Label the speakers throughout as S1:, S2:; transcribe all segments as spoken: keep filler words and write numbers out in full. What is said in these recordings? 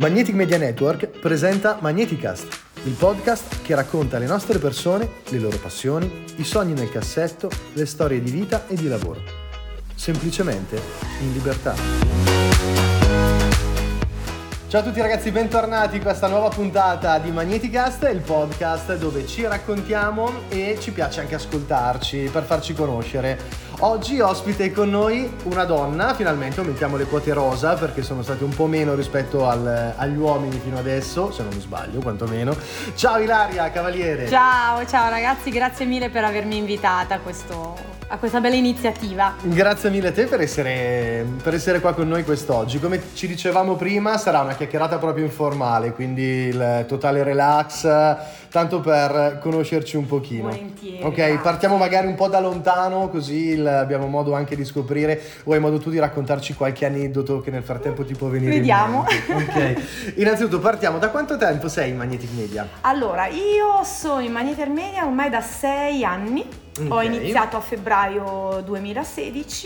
S1: Magnetic Media Network presenta Magneticast, il podcast che racconta le nostre persone, le loro passioni, i sogni nel cassetto, le storie di vita e di lavoro. Semplicemente in libertà. Ciao a tutti ragazzi, bentornati in questa nuova puntata di Magneticast, il podcast dove ci raccontiamo e ci piace anche ascoltarci per farci conoscere. Oggi ospite con noi una donna, finalmente aumentiamo le quote rosa perché sono state un po' meno rispetto al, agli uomini fino adesso, se non mi sbaglio quantomeno. Ciao Ilaria Cavaliere.
S2: Ciao, ciao ragazzi, grazie mille per avermi invitata a, questo, a questa bella iniziativa.
S1: Grazie mille a te per essere, per essere qua con noi quest'oggi. Come ci dicevamo prima, sarà una chiacchierata proprio informale, quindi il totale relax, tanto per conoscerci un pochino.
S2: Volentieri.
S1: Ok,
S2: grazie.
S1: partiamo magari un po' da lontano, così il, abbiamo modo anche di scoprire, o hai modo tu di raccontarci qualche aneddoto che nel frattempo ti può venire
S2: Vediamo.
S1: in mente. Ok, innanzitutto partiamo, da quanto tempo sei in Magnetic Media?
S2: Allora, io sono in Magnetic Media ormai da sei anni.
S1: Okay.
S2: Ho iniziato a febbraio duemilasedici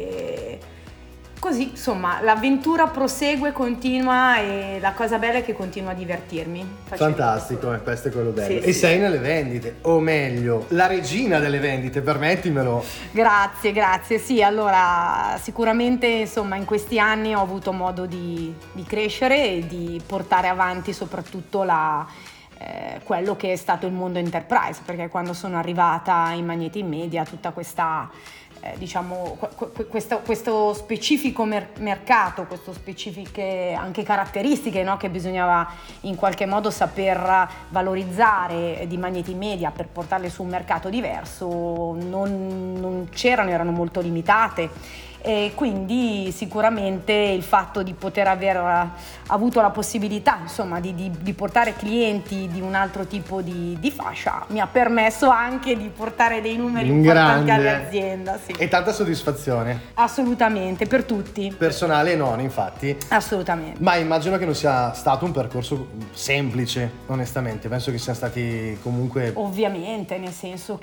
S2: e così, insomma, l'avventura prosegue, continua e la cosa bella è che continuo a divertirmi.
S1: Fantastico, eh, questo è quello bello.
S2: Sì,
S1: e
S2: sì.
S1: sei nelle vendite, o meglio, la regina delle vendite, permettimelo.
S2: Grazie, grazie. Sì, allora sicuramente insomma in questi anni ho avuto modo di, di crescere e di portare avanti soprattutto la, eh, quello che è stato il mondo enterprise, perché quando sono arrivata in Magnetic Media tutta questa Eh, diciamo qu- questo, questo specifico mer- mercato, queste specifiche anche caratteristiche, no, che bisognava in qualche modo saper valorizzare di Magnetic Media per portarle su un mercato diverso, non, non c'erano, erano molto limitate. E quindi sicuramente il fatto di poter aver avuto la possibilità insomma di, di, di portare clienti di un altro tipo di, di fascia mi ha permesso anche di portare dei numeri
S1: In
S2: importanti
S1: grande.
S2: all'azienda, sì.
S1: E tanta soddisfazione,
S2: Assolutamente, per tutti.
S1: personale e non, infatti.
S2: Assolutamente.
S1: Ma immagino che non sia stato un percorso semplice, onestamente. Penso che siano stati comunque...
S2: Ovviamente, nel senso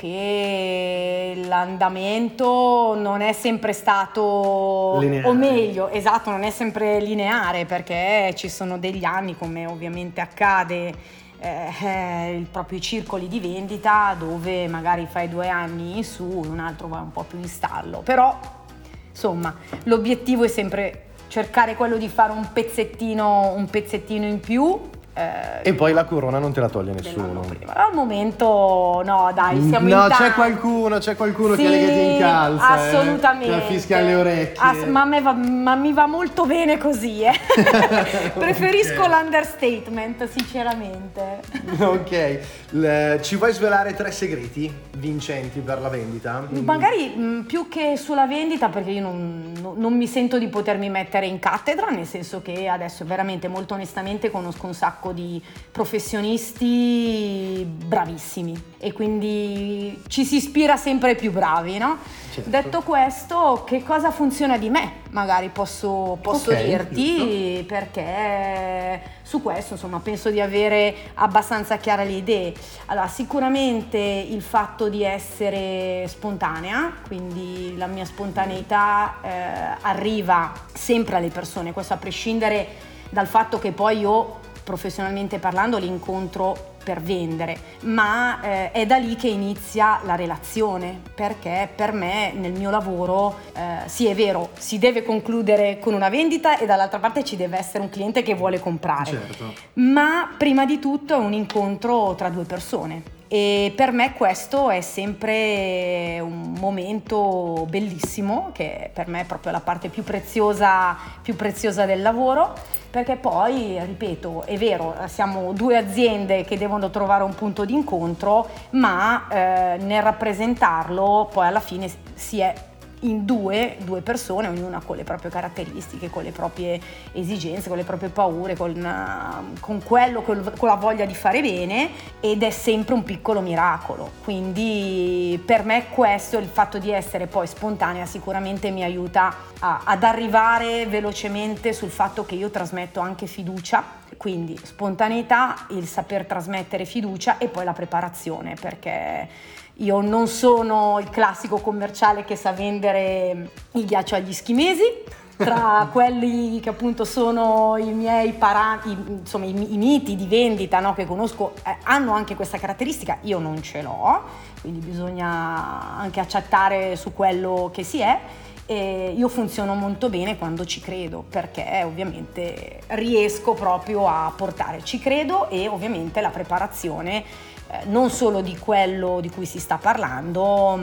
S2: che l'andamento non è sempre stato,
S1: Lineare.
S2: o meglio, esatto, non è sempre lineare, perché ci sono degli anni, come ovviamente accade eh, il proprio i circoli di vendita, dove magari fai due anni in su, un altro va un po' più in stallo. Però, insomma, l'obiettivo è sempre cercare quello di fare un pezzettino, un pezzettino in più. Eh,
S1: E poi la corona non te la toglie
S2: dell'anno
S1: nessuno.
S2: prima. Al momento no, dai, siamo
S1: No,
S2: in tanti.
S1: c'è qualcuno, c'è qualcuno
S2: Sì,
S1: che le che ti incalza,
S2: assolutamente.
S1: eh, ti affischia le orecchie.
S2: Ass- ma, a me va, ma mi va molto bene così, eh. Preferisco
S1: Ok.
S2: l'understatement, sinceramente.
S1: Ok, Le- ci vuoi svelare tre segreti vincenti per la vendita?
S2: Magari mh, più che sulla vendita, perché io non, non- non mi sento di potermi mettere in cattedra, nel senso che adesso veramente molto onestamente conosco un sacco di professionisti bravissimi e quindi ci si ispira sempre ai più bravi, no?
S1: Certo.
S2: Detto questo, che cosa funziona di me? Magari posso, posso
S1: Ok,
S2: dirti, perché su questo insomma penso di avere abbastanza chiare le idee. Allora, sicuramente il fatto di essere spontanea, quindi la mia spontaneità eh, arriva sempre alle persone, questo a prescindere dal fatto che poi io professionalmente parlando li incontro per vendere, ma eh, è da lì che inizia la relazione, perché per me nel mio lavoro eh, sì, è vero, si deve concludere con una vendita e dall'altra parte ci deve essere un cliente che vuole comprare,
S1: Certo.
S2: ma prima di tutto è un incontro tra due persone. E per me questo è sempre un momento bellissimo, che per me è proprio la parte più preziosa, più preziosa del lavoro, perché poi, ripeto, è vero, siamo due aziende che devono trovare un punto di incontro, ma eh, nel rappresentarlo poi alla fine si è in due, due persone, ognuna con le proprie caratteristiche, con le proprie esigenze, con le proprie paure, con, uh, con quello, con, con la voglia di fare bene, ed è sempre un piccolo miracolo. Quindi per me questo, il fatto di essere poi spontanea, sicuramente mi aiuta a, ad arrivare velocemente sul fatto che io trasmetto anche fiducia. Quindi spontaneità, il saper trasmettere fiducia e poi la preparazione, perché io non sono il classico commerciale che sa vendere il ghiaccio agli eschimesi, tra quelli che appunto sono i miei para- i, insomma i, i miti di vendita, no, che conosco, eh, hanno anche questa caratteristica, io non ce l'ho, quindi bisogna anche accettare su quello che si è. E io funziono molto bene quando ci credo, perché ovviamente riesco proprio a portare, ci credo, e ovviamente la preparazione eh, non solo di quello di cui si sta parlando,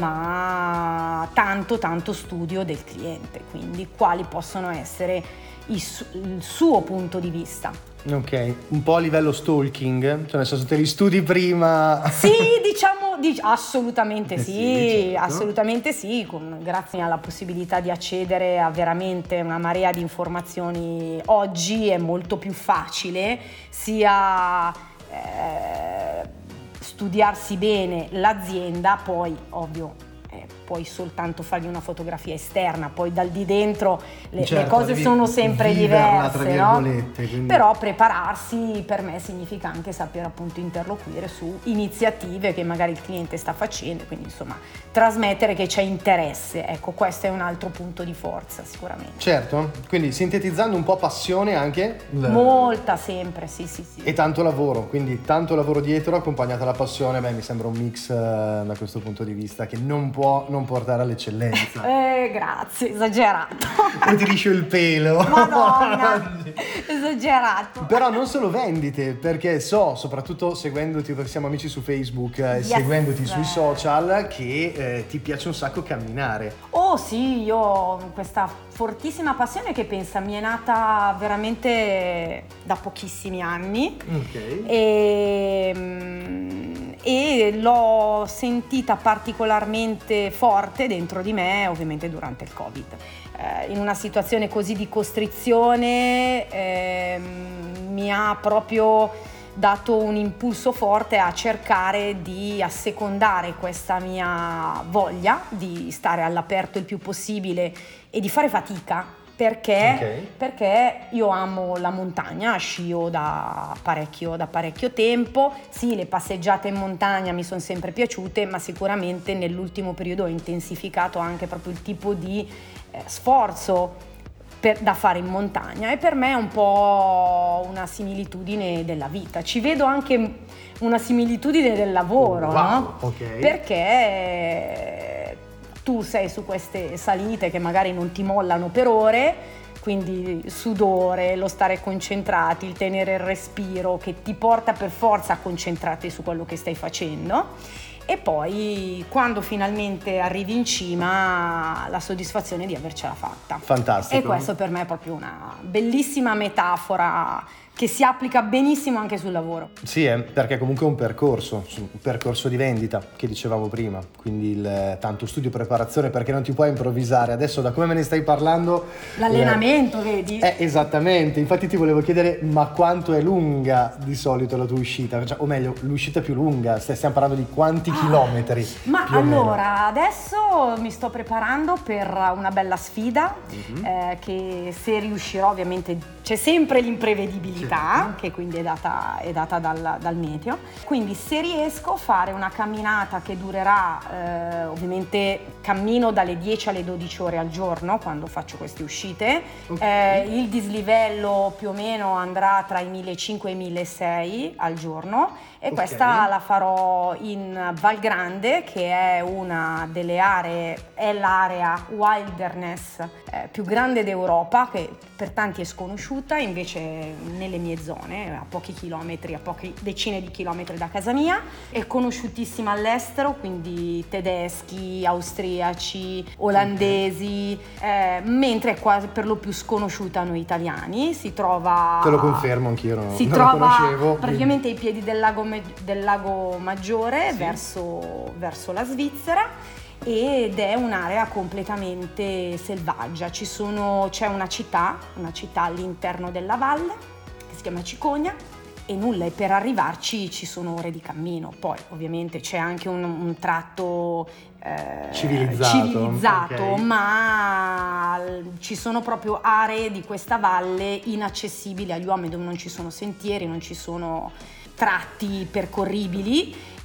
S2: ma tanto tanto studio del cliente, quindi quali possono essere i su- il suo punto di vista.
S1: Ok, un po' a livello stalking, cioè nel senso te li studi prima.
S2: Sì, diciamo, dic- assolutamente
S1: Eh
S2: sì,
S1: sì, certo.
S2: assolutamente sì, con- grazie alla possibilità di accedere a veramente una marea di informazioni oggi è molto più facile sia eh, studiarsi bene l'azienda, poi ovvio eh, puoi soltanto fargli una fotografia esterna, poi dal di dentro le,
S1: Certo,
S2: le cose
S1: devi
S2: sono sempre
S1: viverla, tra
S2: diverse, no?
S1: virgolette, quindi-
S2: Però prepararsi per me significa anche sapere appunto interloquire su iniziative che magari il cliente sta facendo, quindi insomma trasmettere che c'è interesse, ecco, questo è un altro punto di forza sicuramente.
S1: Certo, quindi sintetizzando un po' passione anche. l-
S2: Molta sempre, sì sì sì.
S1: E tanto lavoro, quindi tanto lavoro dietro accompagnato alla passione, beh mi sembra un mix eh, da questo punto di vista che non può non portare all'eccellenza.
S2: Eh, grazie, esagerato.
S1: E ti liscio il pelo.
S2: Madonna, esagerato.
S1: Però non solo vendite, perché so, soprattutto seguendoti, perché siamo amici su Facebook e
S2: Yes.
S1: seguendoti sui social, che eh, ti piace un sacco camminare.
S2: Oh sì, io ho questa fortissima passione che pensa mi è nata veramente da pochissimi anni.
S1: Ok.
S2: E, mm, e l'ho sentita particolarmente forte dentro di me, ovviamente durante il Covid. Eh, in una situazione così di costrizione ehm, mi ha proprio dato un impulso forte a cercare di assecondare questa mia voglia di stare all'aperto il più possibile e di fare fatica. Perché?
S1: Ok.
S2: Perché io amo la montagna, scio da parecchio, da parecchio tempo. Sì, le passeggiate in montagna mi sono sempre piaciute, ma sicuramente nell'ultimo periodo ho intensificato anche proprio il tipo di eh, sforzo per- da fare in montagna, e per me è un po' una similitudine della vita. Ci vedo anche una similitudine del lavoro,
S1: Wow,
S2: no?
S1: ok.
S2: Perché tu sei su queste salite che magari non ti mollano per ore, quindi sudore, lo stare concentrati, il tenere il respiro che ti porta per forza a concentrarti su quello che stai facendo, e poi quando finalmente arrivi in cima la soddisfazione di avercela fatta.
S1: Fantastico.
S2: E questo per me è proprio una bellissima metafora che si applica benissimo anche sul lavoro.
S1: Sì, eh, perché comunque è un percorso, un percorso di vendita che dicevamo prima, quindi il tanto studio e preparazione, perché non ti puoi improvvisare. Adesso da come me ne stai parlando...
S2: L'allenamento,
S1: eh,
S2: vedi?
S1: Eh, esattamente, infatti ti volevo chiedere ma quanto è lunga di solito la tua uscita, cioè, o meglio l'uscita più lunga, stiamo parlando di quanti
S2: Ah,
S1: chilometri?
S2: Ma
S1: più o meno?
S2: allora, adesso mi sto preparando per una bella sfida,
S1: Mhm.
S2: eh, che se riuscirò, ovviamente c'è sempre l'imprevedibilità,
S1: Certo.
S2: che quindi è data, è data dal, dal meteo, quindi se riesco a fare una camminata che durerà, eh, ovviamente cammino dalle dieci alle dodici ore al giorno quando faccio queste uscite,
S1: Ok.
S2: eh, il dislivello più o meno andrà tra i millecinquecento e i milleseicento al giorno, e
S1: Ok.
S2: questa la farò in Val Grande, che è una delle aree, è l'area wilderness eh, più grande d'Europa, che per tanti è sconosciuta, invece nelle mie zone, a pochi chilometri, a poche decine di chilometri da casa mia, è conosciutissima all'estero, quindi tedeschi, austriaci, olandesi, eh, mentre è quasi per lo più sconosciuta a noi italiani. Si trova...
S1: Te lo confermo, anch'io non,
S2: Si
S1: non
S2: trova
S1: lo conoscevo.
S2: praticamente ai piedi del lago, Me- del lago Maggiore,
S1: Sì.
S2: verso, verso la Svizzera, ed è un'area completamente selvaggia. Ci sono, c'è una città, una città all'interno della valle che si chiama Cicogna, e nulla, e per arrivarci ci sono ore di cammino. Poi ovviamente c'è anche un, un tratto eh,
S1: Civilizzato,
S2: civilizzato,
S1: ok.
S2: ma ci sono proprio aree di questa valle inaccessibili agli uomini, dove non ci sono sentieri, non ci sono tratti percorribili,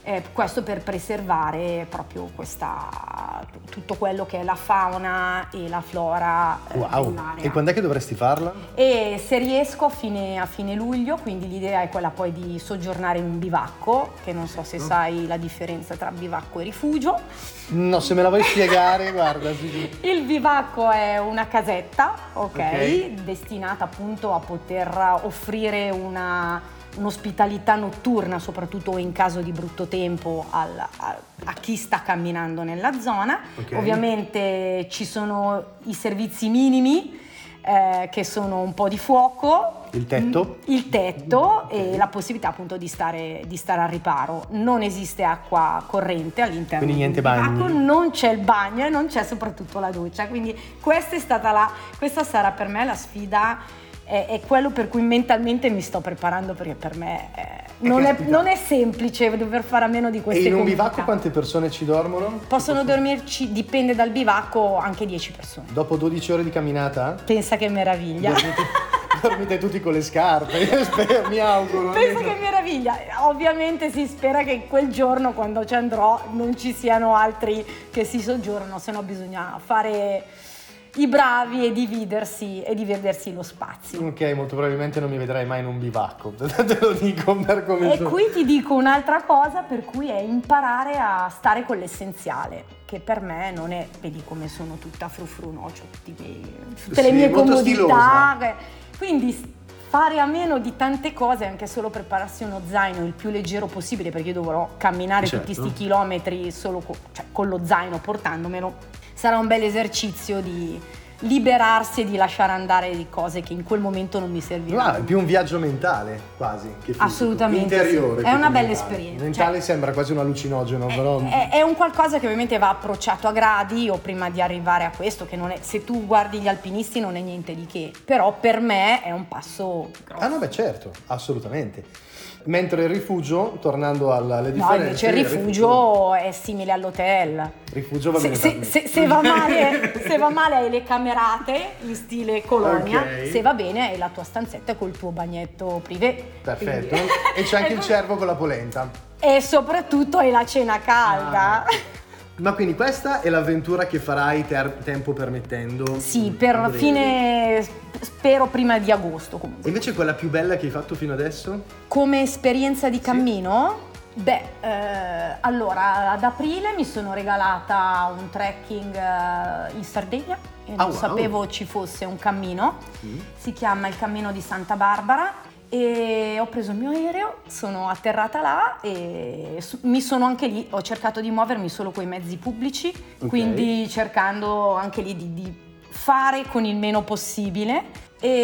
S2: Eh, questo per preservare proprio questa, tutto quello che è la fauna e la flora eh,
S1: Wow.
S2: dell'area.
S1: E quando è che dovresti farla?
S2: E se riesco a fine, a fine luglio, quindi l'idea è quella poi di soggiornare in un bivacco, che non so se sai la differenza tra bivacco e rifugio.
S1: No, se me la vuoi spiegare, guarda. Sì.
S2: Il bivacco è una casetta, ok,
S1: Ok.
S2: destinata appunto a poter offrire una un'ospitalità notturna, soprattutto in caso di brutto tempo, al, a, a chi sta camminando nella zona.
S1: Ok.
S2: Ovviamente ci sono i servizi minimi, eh, che sono un po' di fuoco,
S1: Il tetto?
S2: il tetto
S1: Ok.
S2: e la possibilità appunto di stare, di stare al riparo. Non esiste acqua corrente all'interno
S1: Quindi niente
S2: del bivacco,
S1: bagni.
S2: non c'è il bagno e non c'è soprattutto la doccia, quindi questa è stata la, questa sarà per me la sfida. È, è quello per cui mentalmente mi sto preparando, perché per me eh, non, è,
S1: caspita.
S2: non è semplice dover fare a meno di
S1: E
S2: queste
S1: in un
S2: comodità.
S1: bivacco quante persone ci dormono?
S2: Possono dormirci, dipende dal bivacco, anche dieci persone.
S1: Dopo dodici ore di camminata?
S2: Pensa che meraviglia.
S1: Dormite, dormite tutti con le scarpe, io spero, mi auguro.
S2: Pensa che meraviglia. Ovviamente si spera che quel giorno, quando ci andrò, non ci siano altri che si soggiornano, se no bisogna fare i bravi e dividersi e dividersi lo spazio.
S1: Ok, molto probabilmente non mi vedrai mai in un bivacco, te lo dico per come
S2: E
S1: sono.
S2: qui ti dico un'altra cosa, per cui è imparare a stare con l'essenziale, che per me non è, vedi come sono tutta frufru, no? C'ho tutti i miei- tutte le
S1: Sì,
S2: mie
S1: molto
S2: comodità,
S1: stilosa.
S2: che- quindi fare a meno di tante cose, anche solo prepararsi uno zaino il più leggero possibile, perché io dovrò camminare
S1: Certo.
S2: tutti sti chilometri solo co- cioè, con lo zaino, portandomelo, sarà un bel esercizio di liberarsi e di lasciare andare di cose che in quel momento non mi serviranno.
S1: No, è più un viaggio mentale, quasi, che fisico.
S2: Assolutamente
S1: Interiore.
S2: sì.
S1: più
S2: È una
S1: che
S2: bella
S1: mentale.
S2: esperienza.
S1: Mentale
S2: Cioè,
S1: sembra quasi un allucinogeno, però...
S2: È, è un qualcosa che ovviamente va approcciato a gradi. Io prima di arrivare a questo, che non è, se tu guardi gli alpinisti non è niente di che, però per me è un passo grosso.
S1: Ah no, beh certo, assolutamente. Mentre il rifugio, tornando alle
S2: No,
S1: differenze...
S2: invece il rifugio è simile all'hotel.
S1: Rifugio va
S2: Se,
S1: bene
S2: se-
S1: per me.
S2: se- se va male, se va male hai le camerate in stile colonia,
S1: Ok.
S2: se va bene hai la tua stanzetta col tuo bagnetto privé.
S1: Perfetto.
S2: Quindi-
S1: E c'è anche il
S2: Ecco.
S1: cervo con la polenta.
S2: E soprattutto hai la cena calda.
S1: Ah. Ma quindi questa è l'avventura che farai ter- tempo permettendo?
S2: Sì,
S1: a
S2: per
S1: breve.
S2: fine, spero prima di agosto
S1: E
S2: comunque.
S1: invece quella più bella che hai fatto fino adesso?
S2: Come esperienza di cammino? Beh, eh, allora ad aprile mi sono regalata un trekking eh, in Sardegna e non
S1: Ah, wow.
S2: sapevo ci fosse un cammino,
S1: Mm.
S2: si chiama il Cammino di Santa Barbara e ho preso il mio aereo, sono atterrata là e su- mi sono anche lì, ho cercato di muovermi solo con i mezzi pubblici,
S1: Ok.
S2: quindi cercando anche lì di, di fare con il meno possibile.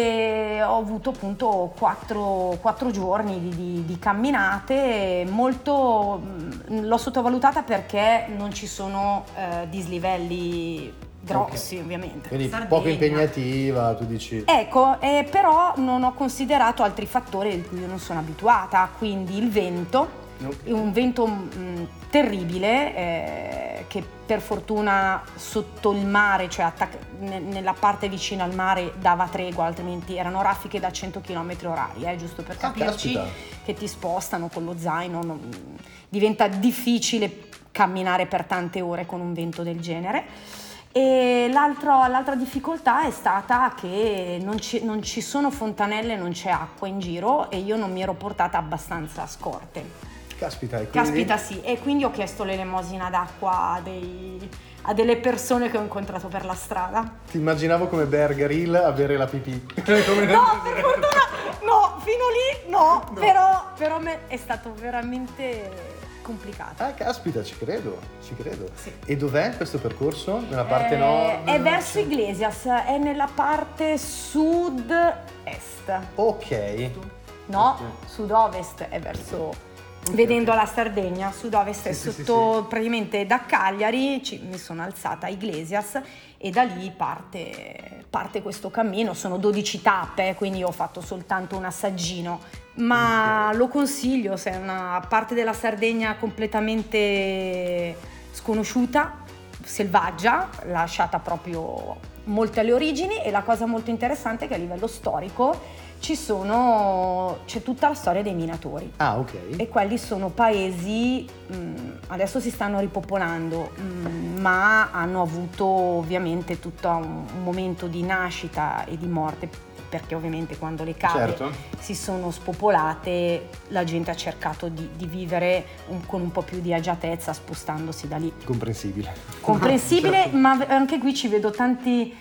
S2: E ho avuto appunto quattro, quattro giorni di, di- di camminate, molto mh, l'ho sottovalutata perché non ci sono eh, dislivelli grossi,
S1: Ok.
S2: ovviamente.
S1: Quindi
S2: Sardegna.
S1: poco impegnativa, tu dici...
S2: Ecco, eh, però non ho considerato altri fattori di cui io non sono abituata, quindi il vento,
S1: Ok.
S2: un vento mh, terribile eh, che per fortuna sotto il mare, cioè attac- ne- nella parte vicina al mare dava tregua, altrimenti erano raffiche da cento chilometri orari, eh, giusto per
S1: Ah,
S2: capirci,
S1: caspita.
S2: che ti spostano con lo zaino, non- diventa difficile camminare per tante ore con un vento del genere. E l'altro- l'altra difficoltà è stata che non ci, non ci sono fontanelle, non c'è acqua in giro e io non mi ero portata abbastanza scorte.
S1: Caspita, e quindi...
S2: Caspita sì, e quindi ho chiesto l'elemosina d'acqua a, dei- a delle persone che ho incontrato per la strada.
S1: Ti immaginavo come Bear Grylls a bere la pipì. Come-
S2: No, per fortuna, no, fino lì no, però, però me- è stato veramente complicato.
S1: Ah, caspita, ci credo, ci credo.
S2: Sì.
S1: E dov'è questo percorso? Nella parte
S2: Eh,
S1: nord?
S2: È verso Iglesias, è nella parte sud-est.
S1: Ok.
S2: No, sud-ovest è verso... Vedendo la Sardegna, sud-ovest è
S1: Sì, sì,
S2: sotto, praticamente da Cagliari ci- mi sono alzata a Iglesias e da lì parte, parte questo cammino. Sono dodici tappe, eh, quindi ho fatto soltanto un assaggino, ma lo consiglio se è una parte della Sardegna completamente sconosciuta, selvaggia, lasciata proprio molte alle origini, e la cosa molto interessante è che a livello storico ci sono, c'è tutta la storia dei minatori.
S1: Ah, ok.
S2: E quelli sono paesi, mh, adesso si stanno ripopolando, mh, ma hanno avuto ovviamente tutto un, un momento di nascita e di morte, perché ovviamente quando le cave
S1: Certo.
S2: si sono spopolate la gente ha cercato di, di vivere un, con un po' più di agiatezza spostandosi da lì.
S1: Comprensibile.
S2: Comprensibile,
S1: Certo.
S2: ma anche qui ci vedo tanti...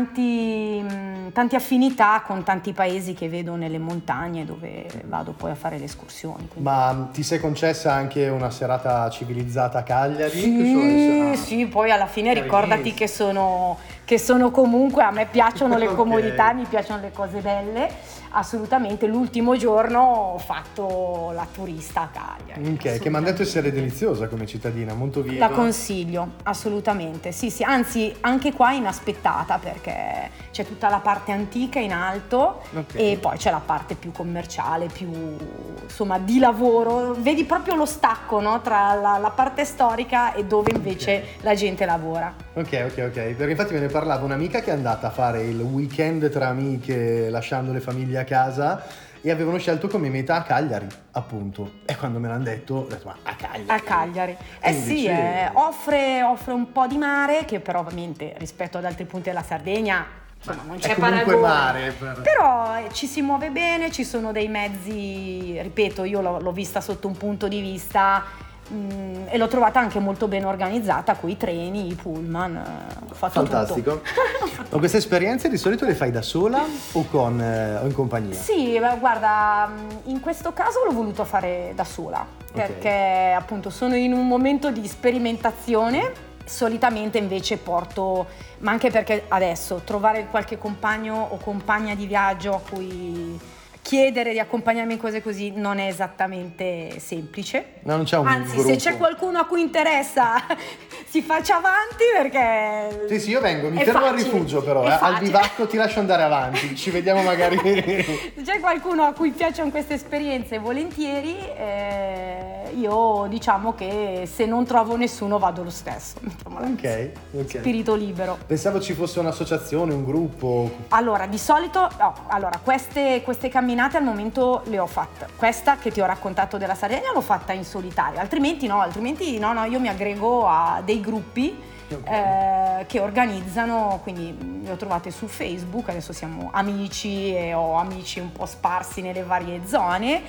S2: Tanti, mh, tante affinità con tanti paesi che vedo nelle montagne dove vado poi a fare le escursioni. Quindi.
S1: Ma ti sei concessa anche una serata civilizzata a Cagliari?
S2: Sì, sì, poi alla fine ricordati che sono, che sono comunque, a me piacciono le
S1: Ok.
S2: comodità, mi piacciono le cose belle, assolutamente. L'ultimo giorno ho fatto la turista a Cagliari.
S1: Ok, che mi hanno detto essere deliziosa come cittadina, molto viva.
S2: La consiglio, assolutamente, sì sì, anzi anche qua inaspettata, perché c'è tutta la parte antica in alto,
S1: Ok.
S2: e poi c'è la parte più commerciale, più insomma di lavoro, vedi proprio lo stacco, no? Tra la, la parte storica e dove invece
S1: Ok.
S2: la gente lavora.
S1: Ok, ok, ok, perché infatti me ne parlava un'amica che è andata a fare il weekend tra amiche lasciando le famiglie a casa e avevano scelto come meta a Cagliari, appunto. E quando me l'hanno detto, ho detto, ma a Cagliari?
S2: A Cagliari. Eh
S1: Quindi
S2: sì,
S1: c'è-
S2: eh, offre, offre un po' di mare, che però ovviamente rispetto ad altri punti della Sardegna insomma non
S1: È
S2: c'è
S1: comunque
S2: paragone.
S1: mare. per-
S2: Però eh, ci si muove bene, ci sono dei mezzi, ripeto, io l'ho, l'ho vista sotto un punto di vista mh, e l'ho trovata anche molto ben organizzata, coi treni, i pullman, eh, ho fatto
S1: Fantastico.
S2: tutto.
S1: Ma queste esperienze di solito le fai da sola o, con, eh, o in compagnia?
S2: Sì, beh, guarda, in questo caso l'ho voluto fare da sola, perché appunto sono in un momento di sperimentazione. Solitamente invece porto, ma anche perché adesso trovare qualche compagno o compagna di viaggio a cui chiedere di accompagnarmi in cose così non è esattamente semplice.
S1: No, non c'è un
S2: Anzi,
S1: gruppo.
S2: se c'è qualcuno a cui interessa si faccia avanti, perché
S1: Sì, sì, io vengo, mi
S2: è
S1: fermo al
S2: facile,
S1: rifugio però,
S2: è
S1: eh, al
S2: facile.
S1: bivacco ti lascio andare avanti, ci vediamo magari.
S2: Se c'è qualcuno a cui piacciono queste esperienze, volentieri, eh, io diciamo che se non trovo nessuno vado lo stesso. Mettiamola così.
S1: Ok, ok.
S2: Spirito libero.
S1: Pensavo ci fosse un'associazione, un gruppo.
S2: Allora, di solito, no, allora, queste, queste camminate al momento le ho fatte. Questa che ti ho raccontato della Sardegna l'ho fatta in solitaria, altrimenti no, altrimenti no, no, io mi aggrego a dei gruppi eh, che organizzano, quindi le ho trovate su Facebook, adesso siamo amici e ho amici un po' sparsi nelle varie zone,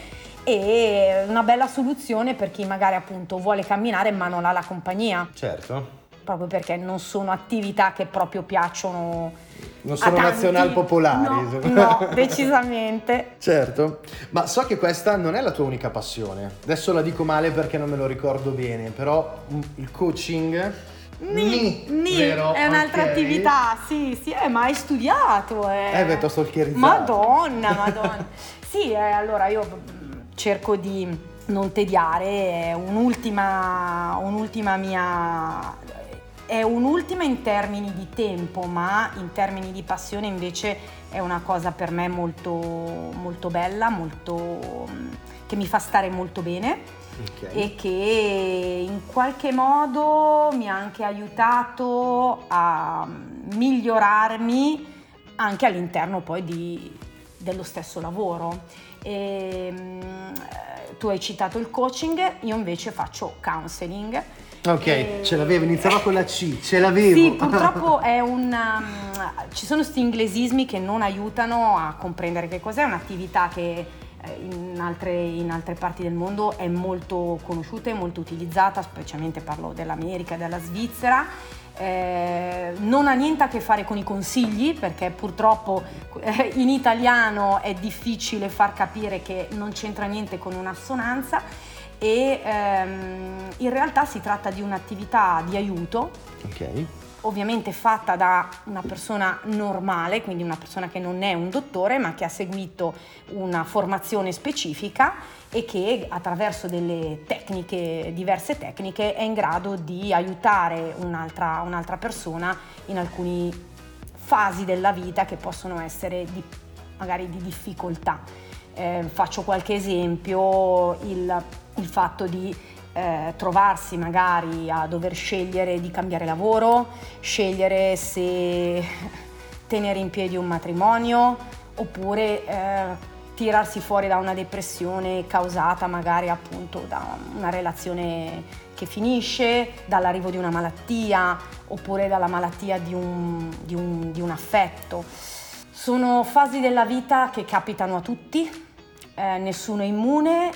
S2: e una bella soluzione per chi magari appunto vuole camminare ma non ha la compagnia,
S1: Certo.
S2: proprio perché non sono attività che proprio piacciono
S1: Non
S2: a
S1: sono
S2: tanti.
S1: nazional popolari.
S2: No, no, decisamente.
S1: Certo, ma so che questa non è la tua unica passione. Adesso la dico male perché non me lo ricordo bene, però mm, il coaching
S2: Ni, ni,
S1: vero?
S2: è un'altra
S1: Ok.
S2: attività, sì, sì, eh, ma hai studiato, eh.
S1: Eh beh, t'ho stalkerizzato.
S2: Madonna, madonna. Sì, eh, allora io mm, cerco di non tediare, è un'ultima, un'ultima mia, è un'ultima in termini di tempo, ma in termini di passione invece è una cosa per me molto, molto bella, molto, che mi fa stare molto bene.
S1: Ok.
S2: E che in qualche modo mi ha anche aiutato a migliorarmi anche all'interno poi di, dello stesso lavoro. E, mh, tu hai citato il coaching, io invece faccio counseling.
S1: Ok,
S2: E-
S1: ce l'avevo, iniziava con la C, ce l'avevo.
S2: Sì, purtroppo è un, um, ci sono questi inglesismi che non aiutano a comprendere che cos'è, un'attività che eh, in altre, in altre parti del mondo è molto conosciuta e molto utilizzata, specialmente parlo dell'America e della Svizzera. Eh, non ha niente a che fare con i consigli, perché purtroppo eh, in italiano è difficile far capire che non c'entra niente con un'assonanza, e ehm, in realtà si tratta di un'attività di aiuto,
S1: Ok.
S2: ovviamente fatta da una persona normale, quindi una persona che non è un dottore ma che ha seguito una formazione specifica e che attraverso delle tecniche, diverse tecniche, è in grado di aiutare un'altra, un'altra persona in alcune fasi della vita che possono essere di, magari di difficoltà. Eh, faccio qualche esempio, il, il fatto di eh, trovarsi magari a dover scegliere di cambiare lavoro, scegliere se tenere in piedi un matrimonio oppure eh, tirarsi fuori da una depressione causata magari appunto da una relazione che finisce, dall'arrivo di una malattia oppure dalla malattia di un, di un, di un affetto. Sono fasi della vita che capitano a tutti, eh, nessuno è immune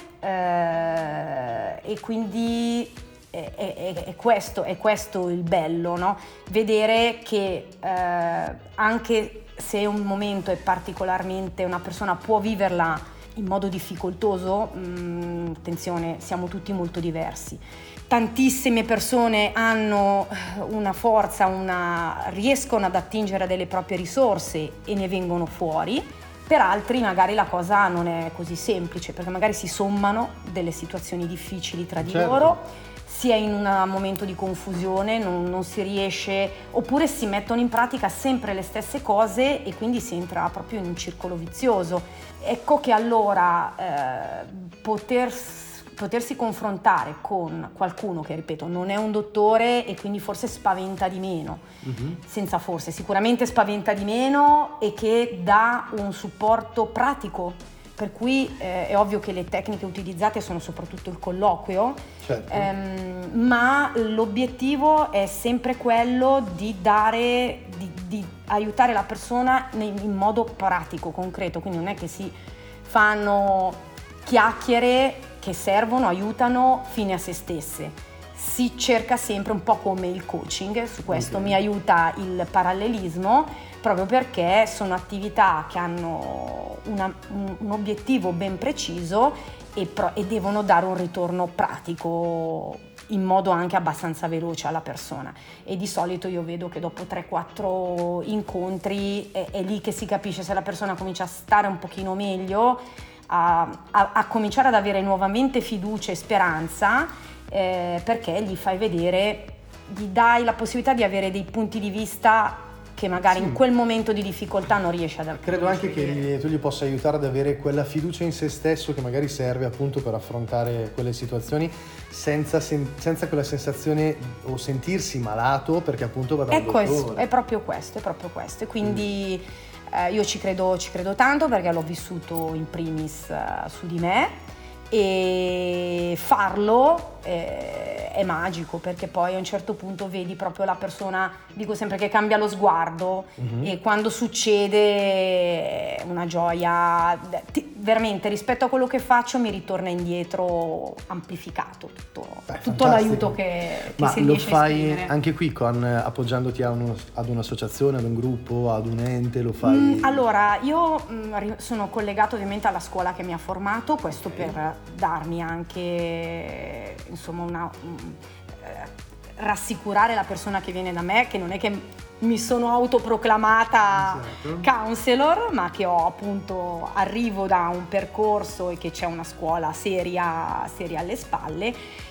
S2: eh, e quindi è, è, è, questo, è questo il bello, no? Vedere che eh, anche se un momento è particolarmente, una persona può viverla in modo difficoltoso, mh, attenzione, siamo tutti molto diversi. Tantissime persone hanno una forza, una, riescono ad attingere a delle proprie risorse e ne vengono fuori. Per altri magari la cosa non è così semplice, perché magari si sommano delle situazioni difficili tra di
S1: certo.
S2: loro, si è in un momento di confusione, non, non si riesce, oppure si mettono in pratica sempre le stesse cose e quindi si entra proprio in un circolo vizioso. Ecco che allora eh, poter, potersi confrontare con qualcuno che, ripeto, non è un dottore e quindi forse spaventa di meno, uh-huh. senza forse, sicuramente spaventa di meno e che dà un supporto pratico. Per cui eh, è ovvio che le tecniche utilizzate sono soprattutto il colloquio,
S1: certo.
S2: ehm, ma l'obiettivo è sempre quello di dare, di, di aiutare la persona in, in modo pratico, concreto, quindi non è che si fanno chiacchiere che servono, aiutano fine a se stesse. Si cerca sempre un po' come il coaching, su questo okay. mi aiuta il parallelismo, proprio perché sono attività che hanno una, un, un obiettivo ben preciso e, pro, e devono dare un ritorno pratico in modo anche abbastanza veloce alla persona. E di solito io vedo che dopo tre quattro incontri è, è lì che si capisce se la persona comincia a stare un pochino meglio, a, a, a cominciare ad avere nuovamente fiducia e speranza, eh, perché gli fai vedere, gli dai la possibilità di avere dei punti di vista che magari sì. in quel momento di difficoltà non riesce ad avere.
S1: Credo anche che gli, tu gli possa aiutare ad avere quella fiducia in se stesso che magari serve appunto per affrontare quelle situazioni senza, sen- senza quella sensazione o sentirsi malato, perché appunto va dal
S2: è
S1: dottore.
S2: Questo, è proprio questo, è proprio questo. E quindi mm. eh, io ci credo, ci credo tanto, perché l'ho vissuto in primis uh, su di me, e farlo eh, è magico, perché poi a un certo punto vedi proprio la persona, dico sempre che cambia lo sguardo, mm-hmm. e quando succede è una gioia, ti, veramente rispetto a quello che faccio mi ritorna indietro amplificato tutto,
S1: Beh,
S2: tutto l'aiuto che, che
S1: Ma
S2: si
S1: lo
S2: riesce a esprimere.
S1: fai anche qui con, appoggiandoti a uno, ad un'associazione, ad un gruppo, ad un ente, lo fai?
S2: Mm, allora, io mh, sono collegato ovviamente alla scuola che mi ha formato, questo okay. per darmi anche insomma una um, eh, rassicurare la persona che viene da me, che non è che mi sono autoproclamata esatto. counselor, ma che ho appunto arrivo da un percorso e che c'è una scuola seria, seria alle spalle.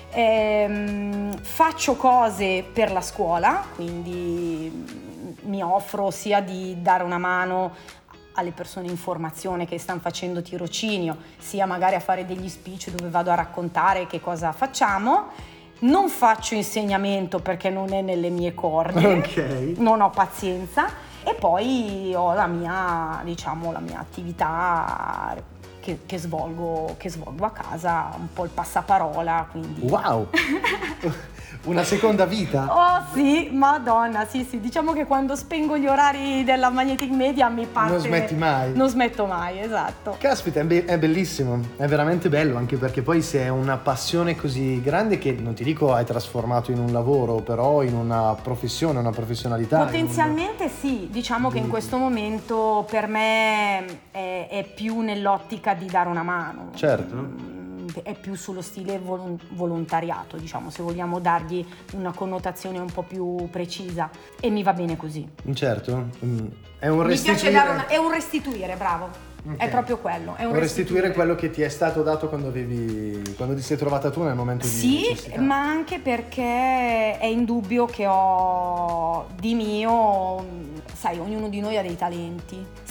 S2: Ehm, faccio cose per la scuola, quindi mi offro sia di dare una mano alle persone in formazione che stanno facendo tirocinio, sia magari a fare degli speech dove vado a raccontare che cosa facciamo. Non faccio insegnamento perché non è nelle mie corde, okay. non ho pazienza, e poi ho la mia, diciamo, la mia attività che, che, svolgo, che svolgo a casa, un po' il passaparola, quindi...
S1: Wow! Una seconda vita?
S2: Oh sì, madonna, sì sì, diciamo che quando spengo gli orari della Magnetic Media mi parte...
S1: Non smetti mai?
S2: Non smetto mai, esatto.
S1: Caspita, è, be- è bellissimo, è veramente bello, anche perché poi se è una passione così grande che, non ti dico hai trasformato in un lavoro, però in una professione, una professionalità.
S2: Potenzialmente
S1: un...
S2: sì, diciamo che in questo momento per me è, è più nell'ottica di dare una mano.
S1: Certo.
S2: È più sullo stile volon- volontariato, diciamo, se vogliamo dargli una connotazione un po' più precisa, e mi va bene così.
S1: Certo, è un restituire.
S2: Mi piace dare una... è un restituire, bravo. Okay. È proprio quello, è un
S1: restituire.
S2: restituire
S1: quello che ti è stato dato quando avevi quando ti sei trovata tu nel momento
S2: sì,
S1: di necessità.
S2: Sì, ma anche perché è indubbio che ho di mio, sai, ognuno di noi ha dei talenti.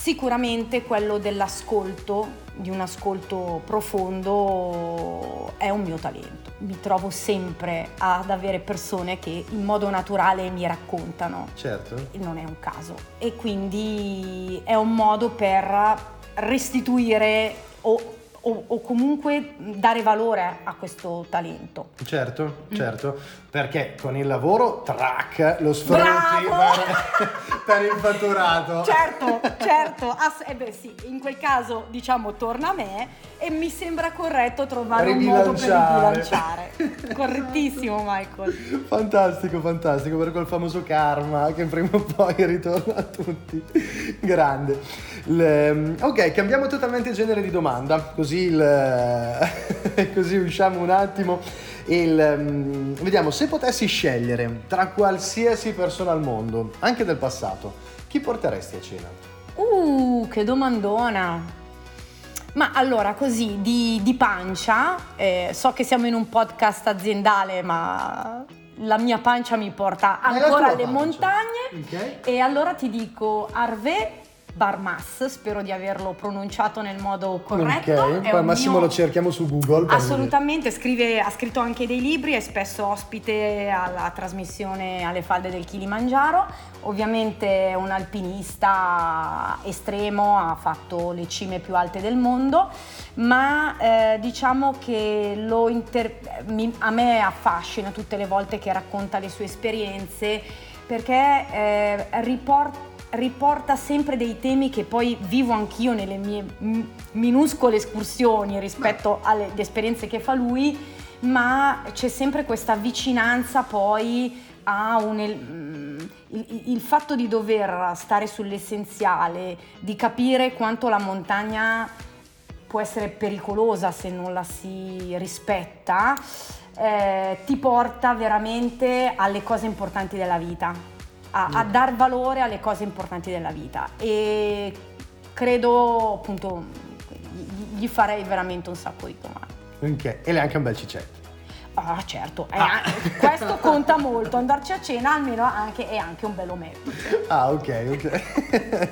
S2: Sicuramente quello dell'ascolto, di un ascolto profondo, è un mio talento. Mi trovo sempre ad avere persone che in modo naturale mi raccontano.
S1: Certo.
S2: Non è un caso. E quindi è un modo per restituire o O, o comunque dare valore a questo talento.
S1: Certo, certo, mm. perché con il lavoro, track, lo sfrutti per, per il fatturato.
S2: Certo, certo, Ass- eh beh sì, in quel caso diciamo torna a me e mi sembra corretto trovare un modo per ribilanciare. Correttissimo, Michael.
S1: Fantastico, fantastico, per quel famoso karma che prima o poi ritorna a tutti. Grande. Le... Ok, cambiamo totalmente genere di domanda, così il... così usciamo un attimo. Il... Vediamo, se potessi scegliere tra qualsiasi persona al mondo, anche del passato, chi porteresti a cena?
S2: Uh, che domandona! Ma allora, così, di, di pancia, eh, so che siamo in un podcast aziendale, ma la mia pancia mi porta ancora alle pancia. montagne. Okay. E allora ti dico Hervé Barmas, spero di averlo pronunciato nel modo corretto.
S1: Ok, poi al massimo mio... lo cerchiamo su Google.
S2: Assolutamente, scrive, ha scritto anche dei libri, è spesso ospite alla trasmissione Alle falde del Kilimangiaro. Ovviamente è un alpinista estremo, ha fatto le cime più alte del mondo, ma eh, diciamo che lo inter... mi, a me affascina tutte le volte che racconta le sue esperienze, perché eh, riporta riporta sempre dei temi che poi vivo anch'io nelle mie m- minuscole escursioni rispetto alle esperienze che fa lui, ma c'è sempre questa vicinanza poi a un il, il, il fatto di dover stare sull'essenziale, di capire quanto la montagna può essere pericolosa se non la si rispetta, eh, ti porta veramente alle cose importanti della vita. A, a dar valore alle cose importanti della vita, e credo appunto gli farei veramente un sacco di domande.
S1: Ok, e lei è anche un bel cicetto.
S2: Ah certo, ah. È, questo conta molto, andarci a cena almeno anche, è anche un bel ometto.
S1: Ah ok, ok.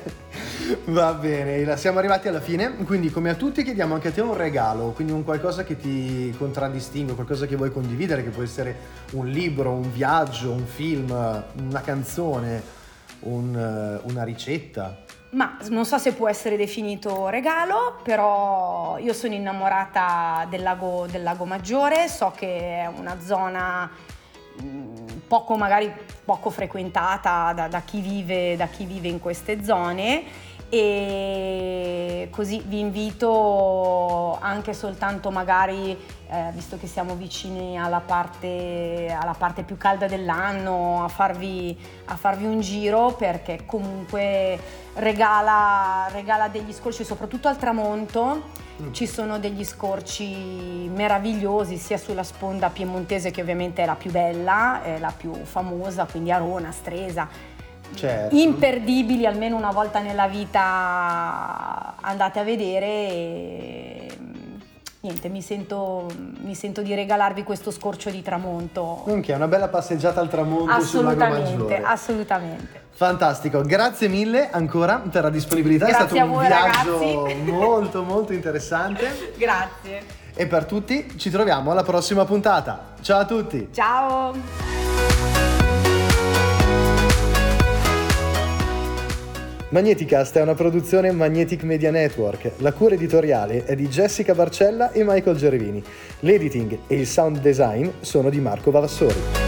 S1: Va bene, siamo arrivati alla fine, quindi come a tutti chiediamo anche a te un regalo, quindi un qualcosa che ti contraddistingue, qualcosa che vuoi condividere, che può essere un libro, un viaggio, un film, una canzone, un, una ricetta.
S2: Ma non so se può essere definito regalo, però io sono innamorata del lago, del Lago Maggiore, so che è una zona poco magari poco frequentata da, da chi vive, da chi vive in queste zone, e così vi invito anche soltanto magari, eh, visto che siamo vicini alla parte, alla parte più calda dell'anno, a farvi, a farvi un giro, perché comunque regala, regala degli scorci, soprattutto al tramonto. Mm. Ci sono degli scorci meravigliosi sia sulla sponda piemontese, che ovviamente è la più bella, è la più famosa, quindi Arona, Stresa. Certo. Imperdibili, almeno una volta nella vita andate a vedere, e niente, mi sento, mi sento di regalarvi questo scorcio di tramonto.
S1: Ok, una bella passeggiata al tramonto sul Lago Maggiore.
S2: Assolutamente, assolutamente.
S1: Fantastico, grazie mille ancora per la disponibilità,
S2: grazie,
S1: è stato un
S2: voi,
S1: viaggio
S2: ragazzi.
S1: molto molto interessante.
S2: Grazie.
S1: E per tutti ci troviamo alla prossima puntata. Ciao a tutti.
S2: Ciao.
S1: Magneticast è una produzione Magnetic Media Network. La cura editoriale è di Jessica Barcella e Michael Gervini. L'editing e il sound design sono di Marco Vavassori.